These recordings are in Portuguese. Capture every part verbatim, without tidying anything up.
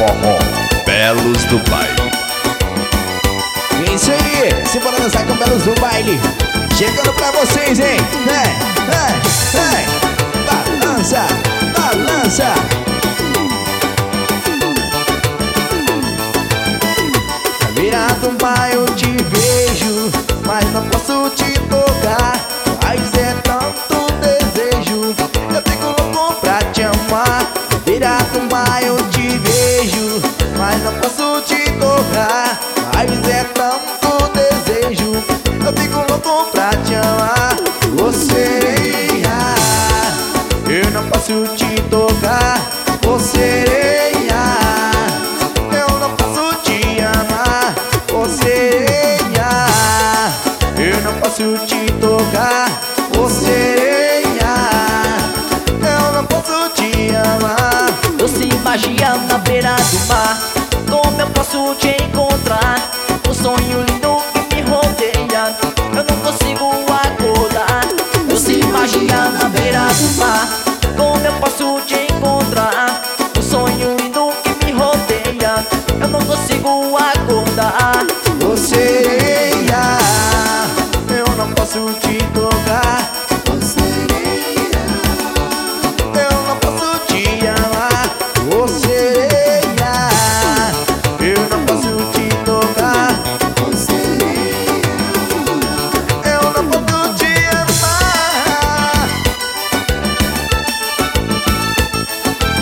Forró Belos do Baile. É isso aí, se bora dançar com Belos do Baile. Chegando pra vocês, hein? Vem, vem, vem. Balança, balança. Na beira do mar eu te vejo, mas não posso te tocar. Mas é tanto desejo, eu fico louco pra te amar. Na beira do mar eu te vejo, mas não posso te tocar. Mas é tanto desejo, eu fico louco pra te amar. Você, ah, eu não posso te tocar. Você, ah, eu não posso te amar. Você, ah, eu não posso te tocar. Você, ah, eu não posso te amar. Doce magia na beira do mar, como eu posso te encontrar? Um sonho lindo que me rodeia, eu não consigo acordar. Doce magia na beira do mar, como eu posso te encontrar? Um sonho lindo que me rodeia, eu não consigo acordar. Você, ah, eu não posso te tocar. Você, ah, eu não posso te amar. Você, ah, eu não posso te tocar. Você, eu não posso te amar.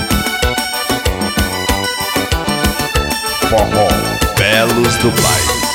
Forró Belos do Baile.